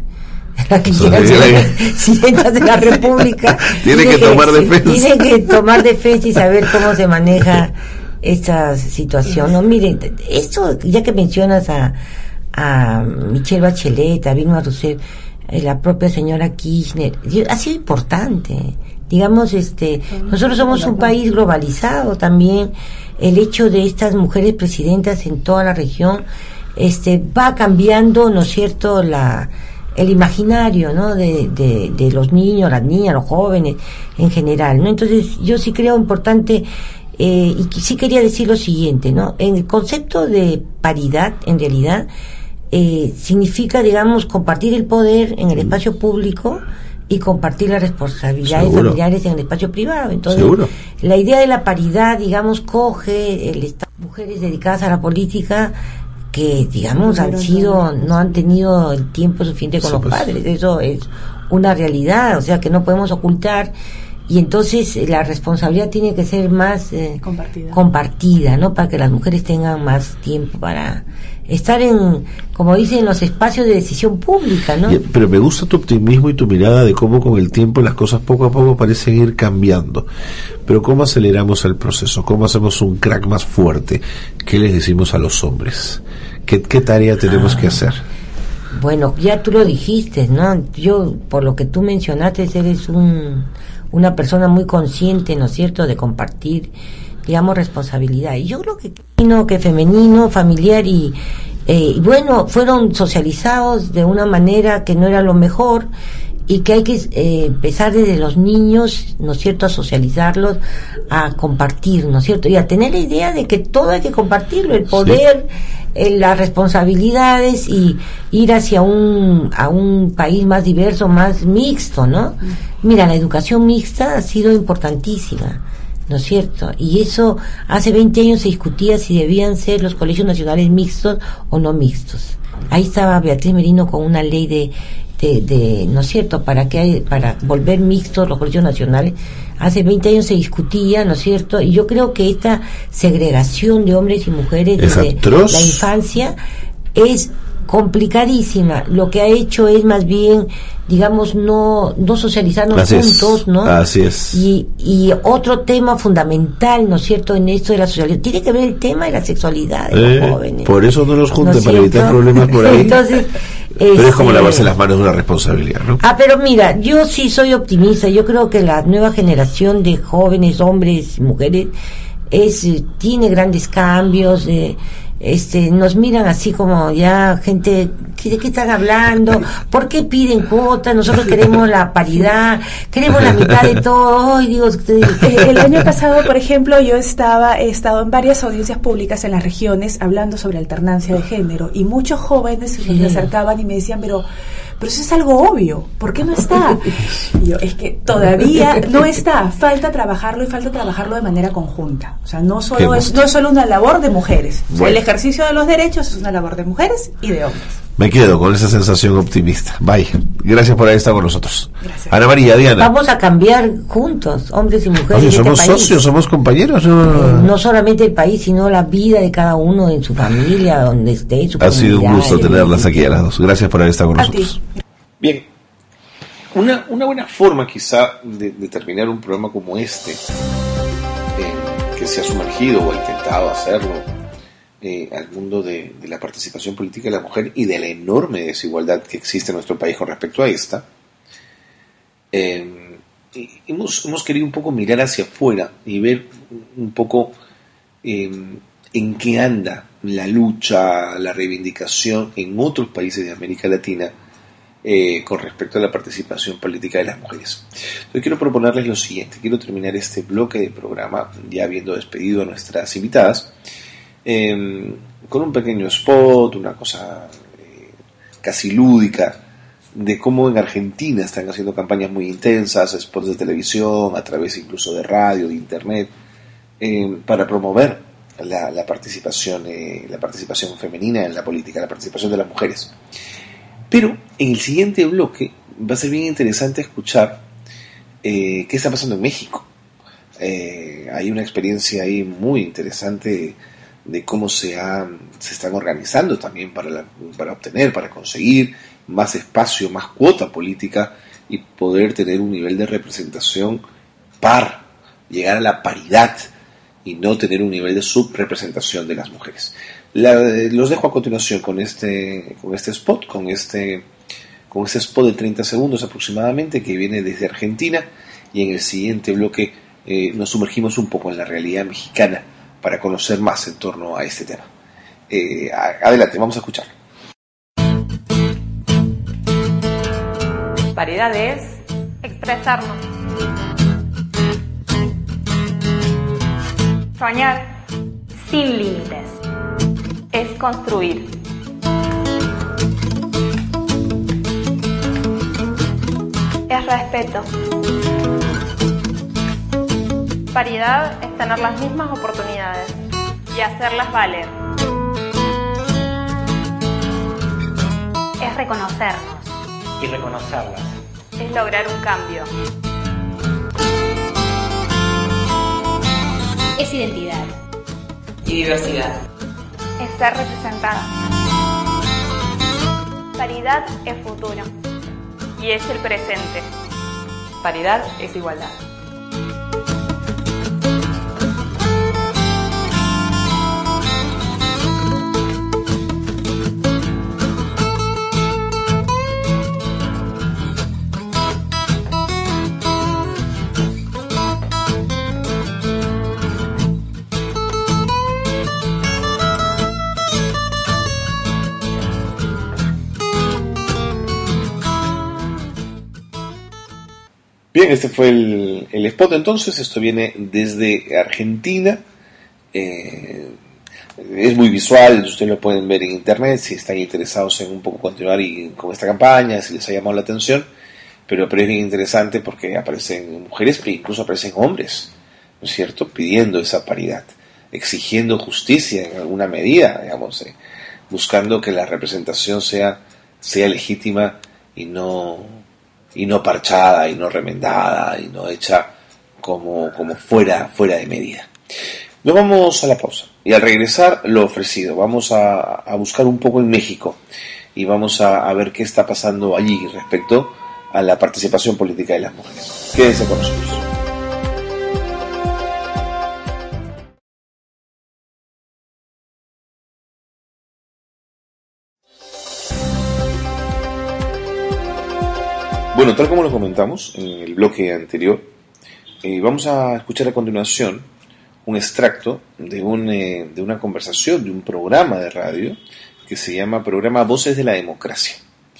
Presidentas de la República tiene, tiene que, que tomar defensa. Tiene que tomar defensa y saber cómo se maneja esta situación. No, miren, esto, ya que mencionas a, a Michelle Bachelet, a Vilma Rousseff, la propia señora Kirchner, ha sido importante. Digamos, este, nosotros somos un país globalizado también. El hecho de estas mujeres presidentas en toda la región, este, va cambiando, ¿no es cierto?, la, el imaginario, ¿no?, de, de, de los niños, las niñas, los jóvenes en general, ¿no? Entonces, yo sí creo importante, eh, y sí quería decir lo siguiente, ¿no? En el concepto de paridad, en realidad, Eh, significa, digamos, compartir el poder en el espacio público y compartir las responsabilidades ¿Seguro? familiares en el espacio privado. Entonces, ¿Seguro? la idea de la paridad, digamos, coge el estado de mujeres dedicadas a la política que, digamos, han sido, no han tenido el tiempo suficiente con sí, los pues. padres. Eso es una realidad, o sea, que no podemos ocultar. y entonces la responsabilidad tiene que ser más eh, compartida. compartida, ¿no? Para que las mujeres tengan más tiempo para estar en, como dicen, en los espacios de decisión pública, ¿no? Pero me gusta tu optimismo y tu mirada de cómo con el tiempo las cosas poco a poco parecen ir cambiando. Pero ¿cómo aceleramos el proceso? ¿Cómo hacemos un crack más fuerte? ¿Qué les decimos a los hombres? ¿Qué, qué tarea tenemos ah. que hacer? Bueno, ya tú lo dijiste, ¿no? Yo, por lo que tú mencionaste, eres un, una persona muy consciente, ¿no es cierto?, de compartir, digamos, responsabilidad. Y yo creo que femenino, que femenino, familiar y, eh, bueno, fueron socializados de una manera que no era lo mejor y que hay que eh, empezar desde los niños, ¿no es cierto?, a socializarlos, a compartir, ¿no es cierto?, y a tener la idea de que todo hay que compartirlo, el poder, sí. eh, las responsabilidades y ir hacia un a un país más diverso, más mixto, ¿no? Mm. Mira, la educación mixta ha sido importantísima, ¿no es cierto? Y eso hace veinte años se discutía si debían ser los colegios nacionales mixtos o no mixtos. Ahí estaba Beatriz Merino con una ley de De, de, ¿no es cierto?, para que hay, para volver mixtos los colegios nacionales. Hace veinte años se discutía, ¿no es cierto?, y yo creo que esta segregación de hombres y mujeres desde la infancia es complicadísima. Lo que ha hecho es más bien, digamos, no no socializarnos Así juntos, es. ¿no? Así es. Y, y otro tema fundamental, ¿no es cierto?, en esto de la socialidad, tiene que ver el tema de la sexualidad de eh, los jóvenes. Por eso no los junten, ¿no para evitar problemas por ahí. Entonces, pero este, es como lavarse las manos de una responsabilidad, ¿no? Ah, pero mira, yo sí soy optimista. Yo creo que la nueva generación de jóvenes, hombres y mujeres, es tiene grandes cambios. Eh, este nos miran así como ya gente, ¿de qué están hablando? ¿Por qué piden cuotas? Nosotros queremos la paridad, queremos la mitad de todo. Ay, digo, el año pasado, por ejemplo, yo estaba he estado en varias audiencias públicas en las regiones hablando sobre alternancia de género y muchos jóvenes se me acercaban y me decían, pero pero eso es algo obvio, ¿por qué no está? Y yo, es que todavía no está, falta trabajarlo y falta trabajarlo de manera conjunta. O sea, no solo es, no es solo una labor de mujeres. Bueno. O sea, el ejercicio de los derechos es una labor de mujeres y de hombres. Me quedo con esa sensación optimista. Bye. Gracias por haber estado con nosotros. Gracias. Ana María, Diana. Vamos a cambiar juntos, hombres y mujeres. Oye, de somos este país. socios, somos compañeros. No, eh, no solamente el país, sino la vida de cada uno en su familia, donde esté. En su ha sido un gusto tenerlas aquí a las dos. Gracias por haber estado con a nosotros. Ti. Bien. Una, una buena forma quizá de, de terminar un programa como este, eh, que se ha sumergido o ha intentado hacerlo eh, al mundo de, de la participación política de la mujer y de la enorme desigualdad que existe en nuestro país con respecto a esta, eh, hemos, hemos querido un poco mirar hacia afuera y ver un poco eh, en qué anda la lucha, la reivindicación en otros países de América Latina Eh, con respecto a la participación política de las mujeres. Entonces quiero proponerles lo siguiente, quiero terminar este bloque de programa, ya habiendo despedido a nuestras invitadas, eh, con un pequeño spot, una cosa eh, casi lúdica, de cómo en Argentina están haciendo campañas muy intensas, spots de televisión, a través incluso de radio, de internet, eh, para promover la, la participación, eh, la participación femenina en la política, la participación de las mujeres. Pero en el siguiente bloque va a ser bien interesante escuchar eh, qué está pasando en México. Eh, hay una experiencia ahí muy interesante de cómo se, ha, se están organizando también para, la, para obtener, para conseguir más espacio, más cuota política y poder tener un nivel de representación par, llegar a la paridad y no tener un nivel de subrepresentación de las mujeres. La, los dejo a continuación con este, con este spot, con este, con este spot de treinta segundos aproximadamente que viene desde Argentina, y en el siguiente bloque eh, nos sumergimos un poco en la realidad mexicana para conocer más en torno a este tema. Eh, adelante, vamos a escuchar. Paridad es expresarnos, soñar sin límites. Es construir. Es respeto. Paridad es tener las mismas oportunidades y hacerlas valer. Es reconocernos. Y reconocerlas. Es lograr un cambio. es identidad. Y diversidad. Es ser representada. Paridad es futuro. Y es el presente. Paridad es igualdad. Bien, este fue el, el spot entonces. Esto viene desde Argentina. Eh, es muy visual, ustedes lo pueden ver en internet si están interesados en un poco continuar y, con esta campaña, si les ha llamado la atención. Pero, pero es bien interesante porque aparecen mujeres, pero incluso aparecen hombres, ¿no es cierto?, pidiendo esa paridad, exigiendo justicia en alguna medida, digamos, eh, buscando que la representación sea, sea legítima y no... y no parchada, y no remendada, y no hecha como, como fuera, fuera de medida. Nos vamos a la pausa, y al regresar, lo ofrecido, vamos a, a buscar un poco en México, y vamos a, a ver qué está pasando allí respecto a la participación política de las mujeres. Quédense con nosotros. Bueno, tal como lo comentamos en el bloque anterior, eh, vamos a escuchar a continuación un extracto de, un, eh, de una conversación, de un programa de radio que se llama Programa Voces de la Democracia.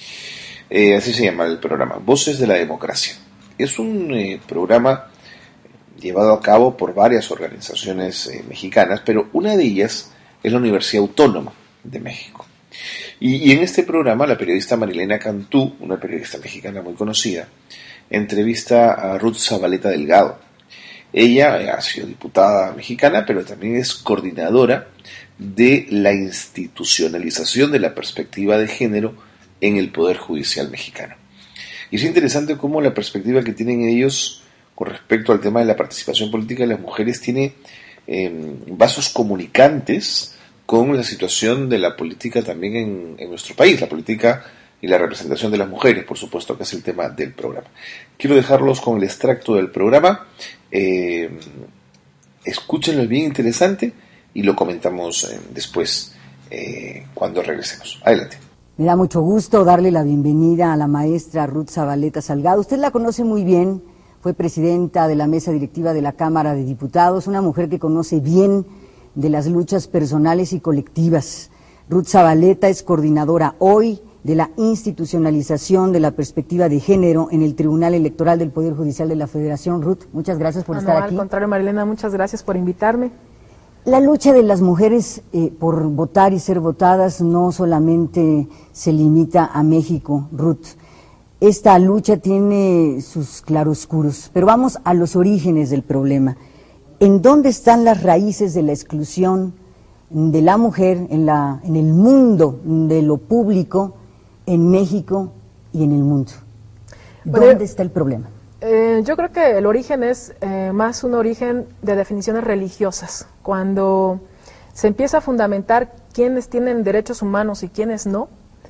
Eh, así se llama el programa, Voces de la Democracia. Es un eh, programa llevado a cabo por varias organizaciones eh, mexicanas, pero una de ellas es la Universidad Autónoma de México. Y, y en este programa, la periodista Marilena Cantú, una periodista mexicana muy conocida, entrevista a Ruth Zabaleta Delgado. Ella ha sido diputada mexicana, pero también es coordinadora de la institucionalización de la perspectiva de género en el Poder Judicial mexicano. Y es interesante cómo la perspectiva que tienen ellos con respecto al tema de la participación política de las mujeres tiene eh, vasos comunicantes con la situación de la política también en, en nuestro país, la política y la representación de las mujeres, por supuesto, que es el tema del programa. Quiero dejarlos con el extracto del programa, eh, escúchenlo, es bien interesante, y lo comentamos eh, después, eh, cuando regresemos. Adelante. Me da mucho gusto darle la bienvenida a la maestra Ruth Zabaleta Salgado. Usted la conoce muy bien, fue presidenta de la mesa directiva de la Cámara de Diputados, una mujer que conoce bien de las luchas personales y colectivas. Ruth Zabaleta es coordinadora hoy de la institucionalización de la perspectiva de género en el Tribunal Electoral del Poder Judicial de la Federación. Ruth, muchas gracias por no, estar no, aquí. Al contrario, Marilena, muchas gracias por invitarme. La lucha de las mujeres eh, por votar y ser votadas no solamente se limita a México, Ruth. Esta lucha tiene sus claroscuros, pero vamos a los orígenes del problema. ¿En dónde están las raíces de la exclusión de la mujer en, la, en el mundo de lo público, en México y en el mundo? ¿Dónde bueno, está el problema? Eh, yo creo que el origen es eh, más un origen de definiciones religiosas. Cuando se empieza a fundamentar quiénes tienen derechos humanos y quiénes no,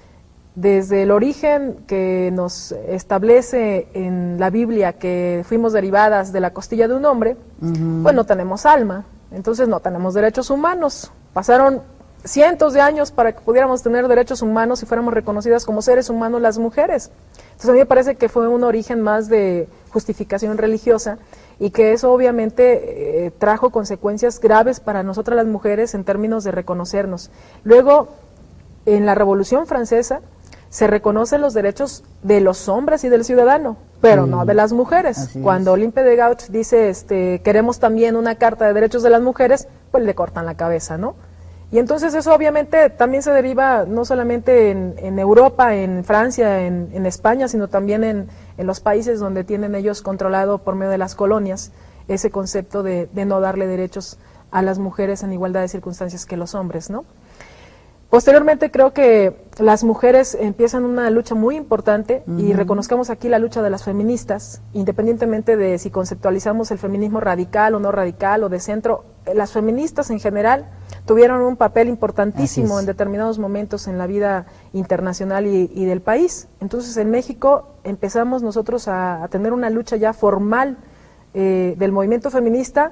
desde el origen que nos establece en la Biblia que fuimos derivadas de la costilla de un hombre, uh-huh. pues no tenemos alma, entonces no tenemos derechos humanos. Pasaron cientos de años para que pudiéramos tener derechos humanos y fuéramos reconocidas como seres humanos las mujeres. Entonces a mí me parece que fue un origen más de justificación religiosa y que eso obviamente eh, trajo consecuencias graves para nosotras las mujeres en términos de reconocernos. Luego, en la Revolución Francesa, se reconocen los derechos de los hombres y del ciudadano, pero sí, no de las mujeres. Así Cuando es. Olympe de Gauche dice, este, queremos también una carta de derechos de las mujeres, pues le cortan la cabeza, ¿no? Y entonces eso obviamente también se deriva no solamente en, en Europa, en Francia, en, en España, sino también en, en los países donde tienen ellos controlado por medio de las colonias ese concepto de, de no darle derechos a las mujeres en igualdad de circunstancias que los hombres, ¿no? Posteriormente creo que las mujeres empiezan una lucha muy importante uh-huh. y reconozcamos aquí la lucha de las feministas, independientemente de si conceptualizamos el feminismo radical o no radical o de centro, las feministas en general tuvieron un papel importantísimo en determinados momentos en la vida internacional y, y del país. Entonces en México empezamos nosotros a, a tener una lucha ya formal eh, del movimiento feminista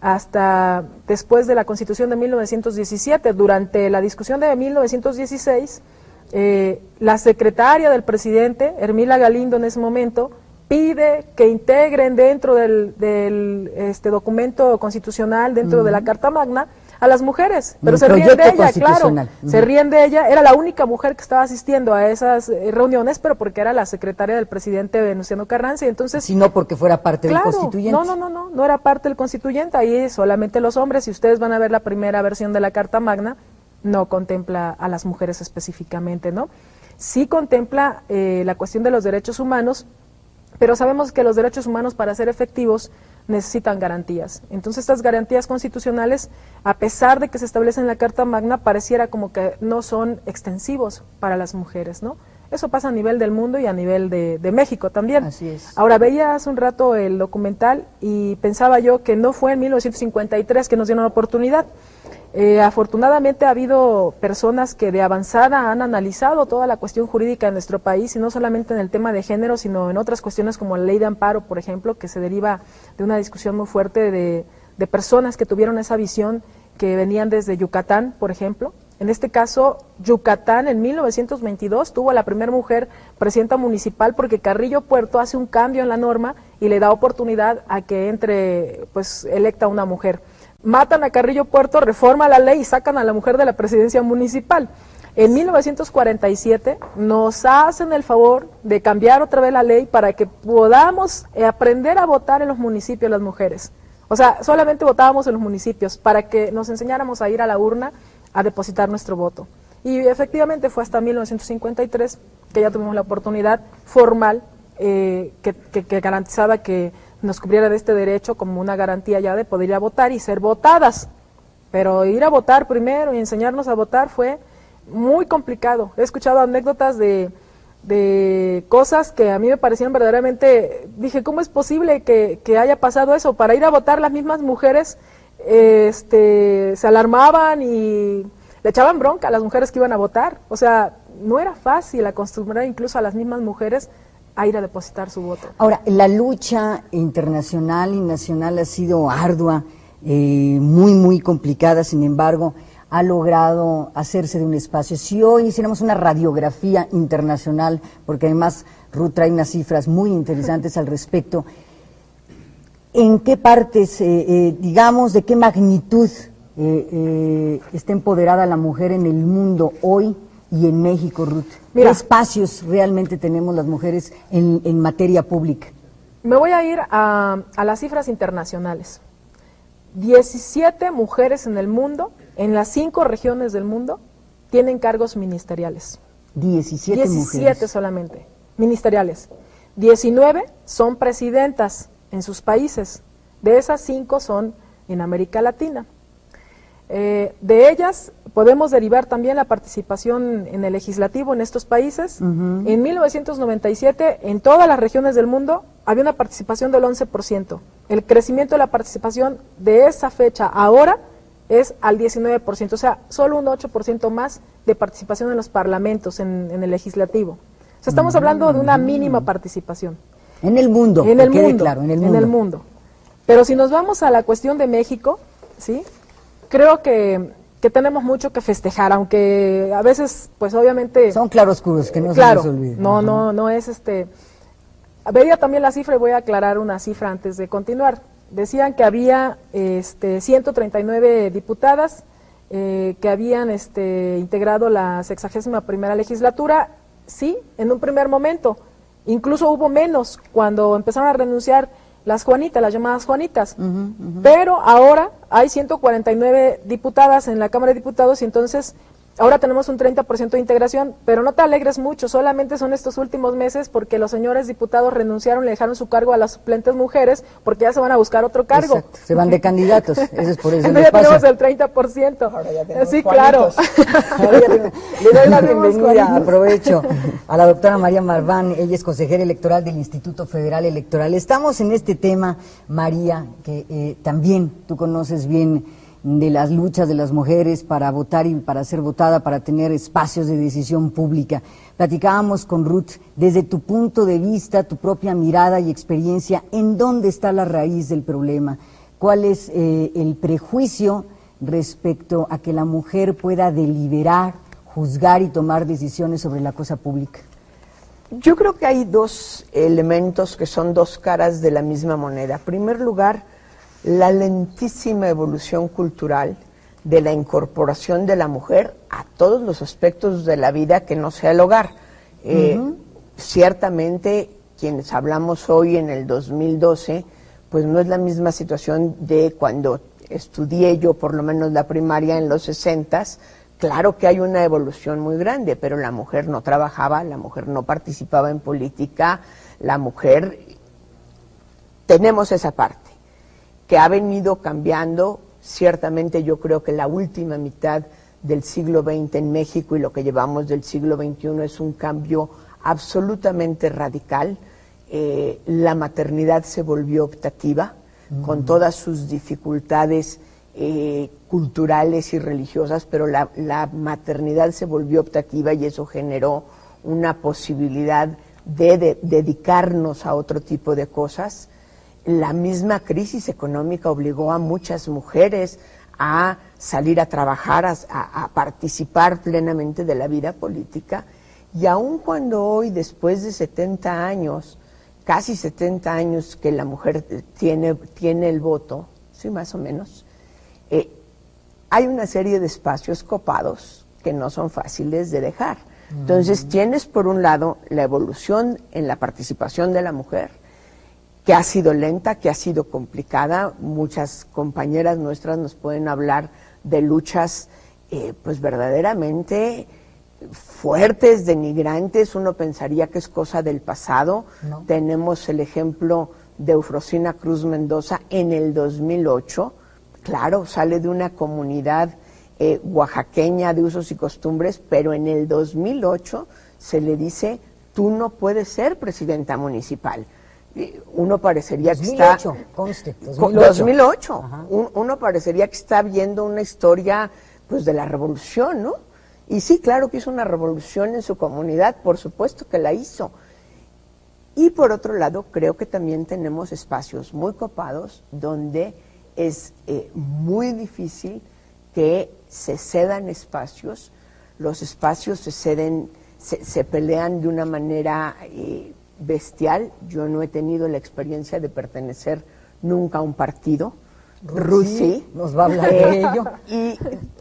hasta después de la Constitución de mil novecientos diecisiete. Durante la discusión de mil novecientos dieciséis, eh, la secretaria del presidente, Hermila Galindo, en ese momento, pide que integren dentro del, del este documento constitucional, dentro uh-huh. de la Carta Magna, a las mujeres, pero se ríen de ella, claro, uh-huh. se ríen de ella, era la única mujer que estaba asistiendo a esas eh, reuniones, pero porque era la secretaria del presidente Venustiano Carranza, y entonces... Si no porque fuera parte claro, del constituyente. No, no, no, no, no era parte del constituyente, ahí solamente los hombres, si ustedes van a ver la primera versión de la Carta Magna, no contempla a las mujeres específicamente, ¿no? Sí contempla eh, la cuestión de los derechos humanos, pero sabemos que los derechos humanos, para ser efectivos, necesitan garantías. Entonces estas garantías constitucionales, a pesar de que se establecen en la Carta Magna, pareciera como que no son extensivos para las mujeres, ¿no? Eso pasa a nivel del mundo y a nivel de, de México también. Así es. Ahora, veía hace un rato el documental y pensaba yo que no fue en mil novecientos cincuenta y tres que nos dieron la oportunidad. Eh, afortunadamente ha habido personas que de avanzada han analizado toda la cuestión jurídica de nuestro país, y no solamente en el tema de género, sino en otras cuestiones como la ley de amparo, por ejemplo, que se deriva de una discusión muy fuerte de, de personas que tuvieron esa visión, que venían desde Yucatán, por ejemplo. En este caso, Yucatán en mil novecientos veintidós tuvo a la primera mujer presidenta municipal, porque Carrillo Puerto hace un cambio en la norma y le da oportunidad a que entre, pues, electa una mujer. Matan a Carrillo Puerto, reforma la ley y sacan a la mujer de la presidencia municipal. En mil novecientos cuarenta y siete nos hacen el favor de cambiar otra vez la ley para que podamos aprender a votar en los municipios las mujeres. O sea, solamente votábamos en los municipios para que nos enseñáramos a ir a la urna a depositar nuestro voto. Y efectivamente fue hasta mil novecientos cincuenta y tres que ya tuvimos la oportunidad formal eh, que, que, que garantizaba que nos cubriera de este derecho como una garantía ya de poder ir a votar y ser votadas. Pero ir a votar primero y enseñarnos a votar fue muy complicado. He escuchado anécdotas de, de cosas que a mí me parecían verdaderamente, dije, ¿cómo es posible que, que haya pasado eso? Para ir a votar las mismas mujeres este, se alarmaban y le echaban bronca a las mujeres que iban a votar. O sea, no era fácil acostumbrar incluso a las mismas mujeres a ir a depositar su voto. Ahora, la lucha internacional y nacional ha sido ardua, eh, muy, muy complicada, sin embargo, ha logrado hacerse de un espacio. Si hoy hiciéramos una radiografía internacional, porque además Ruth trae unas cifras muy interesantes al respecto, ¿en qué partes, eh, eh, digamos, de qué magnitud eh, eh, está empoderada la mujer en el mundo hoy y en México, Ruth? Mira, ¿qué espacios realmente tenemos las mujeres en, en materia pública? Me voy a ir a, a las cifras internacionales. diecisiete mujeres en el mundo, en las cinco regiones del mundo, tienen cargos ministeriales. diecisiete, diecisiete mujeres. solamente, ministeriales. diecinueve son presidentas en sus países. De esas cinco son en América Latina. Eh, de ellas podemos derivar también la participación en el legislativo en estos países. Uh-huh. En mil novecientos noventa y siete, en todas las regiones del mundo, había una participación del once por ciento. El crecimiento de la participación de esa fecha ahora es al diecinueve por ciento, o sea, solo un ocho por ciento más de participación en los parlamentos, en, en el legislativo. O sea, estamos uh-huh. hablando de una mínima participación. En el mundo, en el que quede mundo, claro, en el mundo. En el mundo. Pero si nos vamos a la cuestión de México, ¿sí?, creo que, que tenemos mucho que festejar, aunque a veces, pues obviamente... Son claroscuros, que no claro, se les olvide. No, no, no es este... Veía también la cifra y voy a aclarar una cifra antes de continuar. Decían que había este, ciento treinta y nueve diputadas eh, que habían este, integrado la sexagésima primera legislatura. Sí, en un primer momento. Incluso hubo menos cuando empezaron a renunciar las Juanitas, las llamadas Juanitas. Uh-huh, uh-huh. Pero ahora hay ciento cuarenta y nueve diputadas en la Cámara de Diputados y entonces ahora tenemos un treinta por ciento de integración, pero no te alegres mucho, solamente son estos últimos meses porque los señores diputados renunciaron, le dejaron su cargo a las suplentes mujeres porque ya se van a buscar otro cargo. Exacto, se van de candidatos, eso es por eso. Entonces ya tenemos el treinta por ciento. Ahora ya tenemos sí, Juanitos. Claro. Ahora ya tenemos, le doy la bienvenida, aprovecho, a la doctora María Marván, ella es consejera electoral del Instituto Federal Electoral. Estamos en este tema, María, que eh, también tú conoces bien de las luchas de las mujeres para votar y para ser votada, para tener espacios de decisión pública. Platicábamos con Ruth, desde tu punto de vista, tu propia mirada y experiencia, ¿en dónde está la raíz del problema? ¿Cuál es eh, el prejuicio respecto a que la mujer pueda deliberar, juzgar y tomar decisiones sobre la cosa pública? Yo creo que hay dos elementos que son dos caras de la misma moneda. En primer lugar, la lentísima evolución cultural de la incorporación de la mujer a todos los aspectos de la vida que no sea el hogar. Eh, uh-huh. Ciertamente, quienes hablamos hoy en el dos mil doce, pues no es la misma situación de cuando estudié yo, por lo menos la primaria en los sesentas. Claro que hay una evolución muy grande, pero la mujer no trabajaba, la mujer no participaba en política, la mujer... Tenemos esa parte que ha venido cambiando. Ciertamente yo creo que la última mitad del siglo veinte en México y lo que llevamos del siglo veintiuno es un cambio absolutamente radical. Eh, la maternidad se volvió optativa, uh-huh. con todas sus dificultades eh, culturales y religiosas, pero la, la maternidad se volvió optativa y eso generó una posibilidad de, de dedicarnos a otro tipo de cosas. La misma crisis económica obligó a muchas mujeres a salir a trabajar, a, a, a participar plenamente de la vida política, y aun cuando hoy, después de setenta años, casi setenta años que la mujer tiene, tiene el voto, sí, más o menos, eh, hay una serie de espacios copados que no son fáciles de dejar. Entonces, tienes por un lado la evolución en la participación de la mujer, que ha sido lenta, que ha sido complicada. Muchas compañeras nuestras nos pueden hablar de luchas eh, pues verdaderamente fuertes, denigrantes. Uno pensaría que es cosa del pasado. No. Tenemos el ejemplo de Eufrosina Cruz Mendoza en el dos mil ocho. Claro, sale de una comunidad eh, oaxaqueña de usos y costumbres, pero en el dos mil ocho se le dice, tú no puedes ser presidenta municipal. Uno parecería dos mil ocho, que está... conste, dos mil ocho. dos mil ocho. Un, uno parecería que está viendo una historia pues de la revolución, ¿no? Y sí, claro que hizo una revolución en su comunidad, por supuesto que la hizo. Y por otro lado, creo que también tenemos espacios muy copados donde es eh, muy difícil que se cedan espacios. Los espacios se ceden, se, se pelean de una manera... Eh, bestial. Yo no he tenido la experiencia de pertenecer nunca a un partido. Ruth sí, nos va a hablar de ello. Y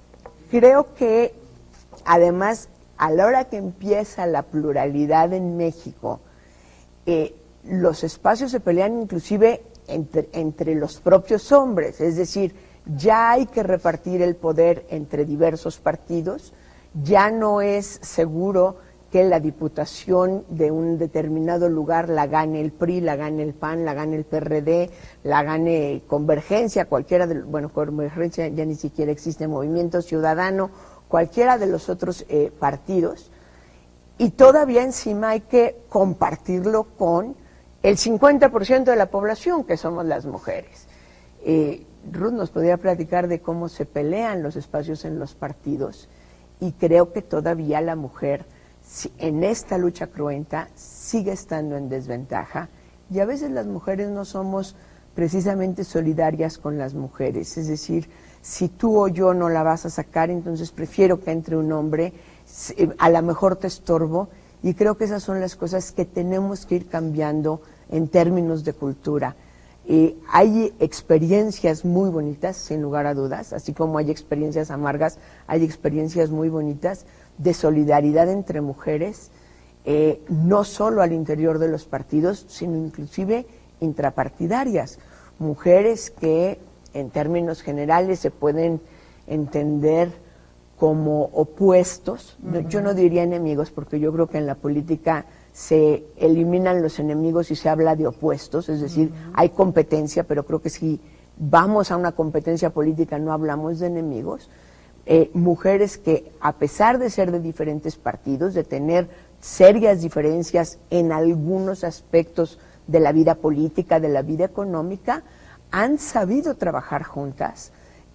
creo que además, a la hora que empieza la pluralidad en México, eh, los espacios se pelean inclusive entre, entre los propios hombres, es decir, ya hay que repartir el poder entre diversos partidos, ya no es seguro que la diputación de un determinado lugar la gane el P R I, la gane el P A N, la gane el P R D, la gane Convergencia, cualquiera de, bueno, Convergencia ya ni siquiera existe, Movimiento Ciudadano, cualquiera de los otros eh, partidos, y todavía encima hay que compartirlo con el cincuenta por ciento de la población, que somos las mujeres. Eh, Ruth nos podría platicar de cómo se pelean los espacios en los partidos, y creo que todavía la mujer en esta lucha cruenta sigue estando en desventaja, y a veces las mujeres no somos precisamente solidarias con las mujeres, es decir, si tú o yo no la vas a sacar, entonces prefiero que entre un hombre, a lo mejor te estorbo, y creo que esas son las cosas que tenemos que ir cambiando en términos de cultura. Eh, hay experiencias muy bonitas, sin lugar a dudas, así como hay experiencias amargas, hay experiencias muy bonitas de solidaridad entre mujeres, eh, no solo al interior de los partidos, sino inclusive intrapartidarias. Mujeres que en términos generales se pueden entender como opuestos, uh-huh. Yo no diría enemigos, porque yo creo que en la política se eliminan los enemigos y se habla de opuestos, es decir, uh-huh. Hay competencia, pero creo que si vamos a una competencia política no hablamos de enemigos. Eh, mujeres que, a pesar de ser de diferentes partidos, de tener serias diferencias en algunos aspectos de la vida política, de la vida económica, han sabido trabajar juntas,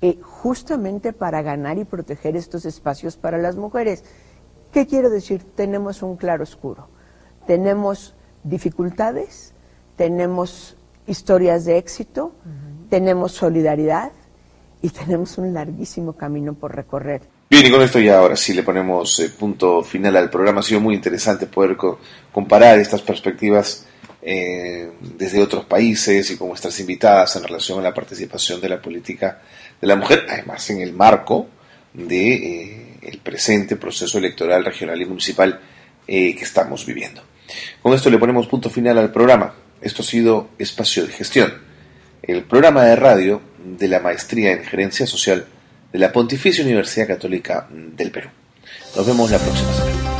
eh, justamente para ganar y proteger estos espacios para las mujeres. ¿Qué quiero decir? Tenemos un claroscuro, tenemos dificultades, tenemos historias de éxito, uh-huh. tenemos solidaridad y tenemos un larguísimo camino por recorrer. Bien, y con esto ya ahora sí le ponemos eh, punto final al programa. Ha sido muy interesante poder co- comparar estas perspectivas eh, desde otros países y con nuestras invitadas en relación a la participación de la política de la mujer, además en el marco de eh, el presente proceso electoral regional y municipal eh, que estamos viviendo. Con esto le ponemos punto final al programa. Esto ha sido Espacio de Gestión, el programa de radio de la Maestría en Gerencia Social de la Pontificia Universidad Católica del Perú. Nos vemos la próxima semana.